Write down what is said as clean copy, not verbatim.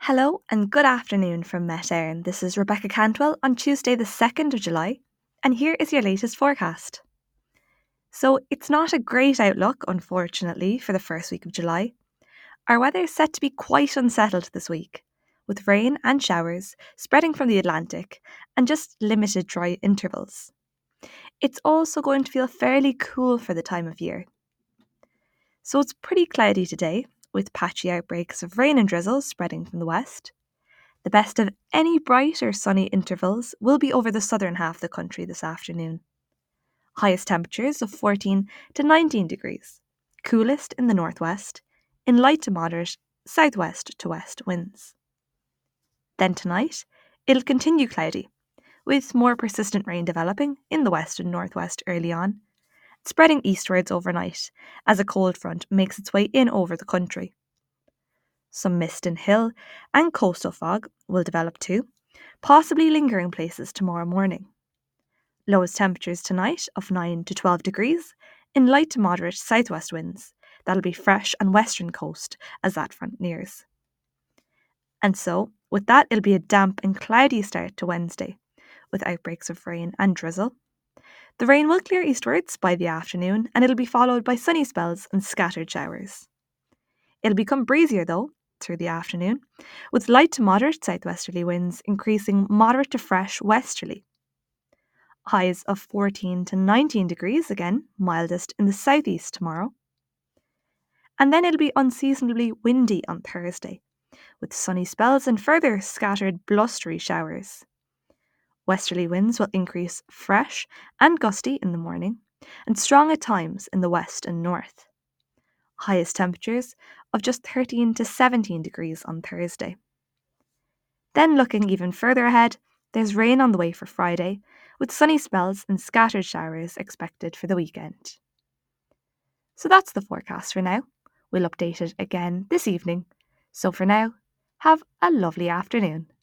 Hello and good afternoon from Met Éireann. This is Rebecca Cantwell on Tuesday the 2nd of July, and here is your latest forecast. So it's not a great outlook, unfortunately, for the first week of July. Our weather is set to be quite unsettled this week, with rain and showers spreading from the Atlantic and just limited dry intervals. It's also going to feel fairly cool for the time of year. So it's pretty cloudy today, with patchy outbreaks of rain and drizzle spreading from the west. The best of any bright or sunny intervals will be over the southern half of the country this afternoon. Highest temperatures of 14 to 19 degrees, coolest in the northwest, in light to moderate southwest to west winds. Then tonight, it'll continue cloudy, with more persistent rain developing in the west and northwest early on, spreading eastwards overnight as a cold front makes its way in over the country. Some mist and hill and coastal fog will develop too, possibly lingering places tomorrow morning. Lowest temperatures tonight of 9 to 12 degrees, in light to moderate southwest winds. That'll be fresh on western coast as that front nears. And so, with that, it'll be a damp and cloudy start to Wednesday, with outbreaks of rain and drizzle. The rain will clear eastwards by the afternoon, and it'll be followed by sunny spells and scattered showers. It'll become breezier though through the afternoon, with light to moderate southwesterly winds increasing moderate to fresh westerly. Highs of 14 to 19 degrees, again mildest in the southeast tomorrow. And then it'll be unseasonably windy on Thursday, with sunny spells and further scattered blustery showers. Westerly winds will increase fresh and gusty in the morning, and strong at times in the west and north. Highest temperatures of just 13 to 17 degrees on Thursday. Then looking even further ahead, there's rain on the way for Friday, with sunny spells and scattered showers expected for the weekend. So that's the forecast for now. We'll update it again this evening. So for now, have a lovely afternoon.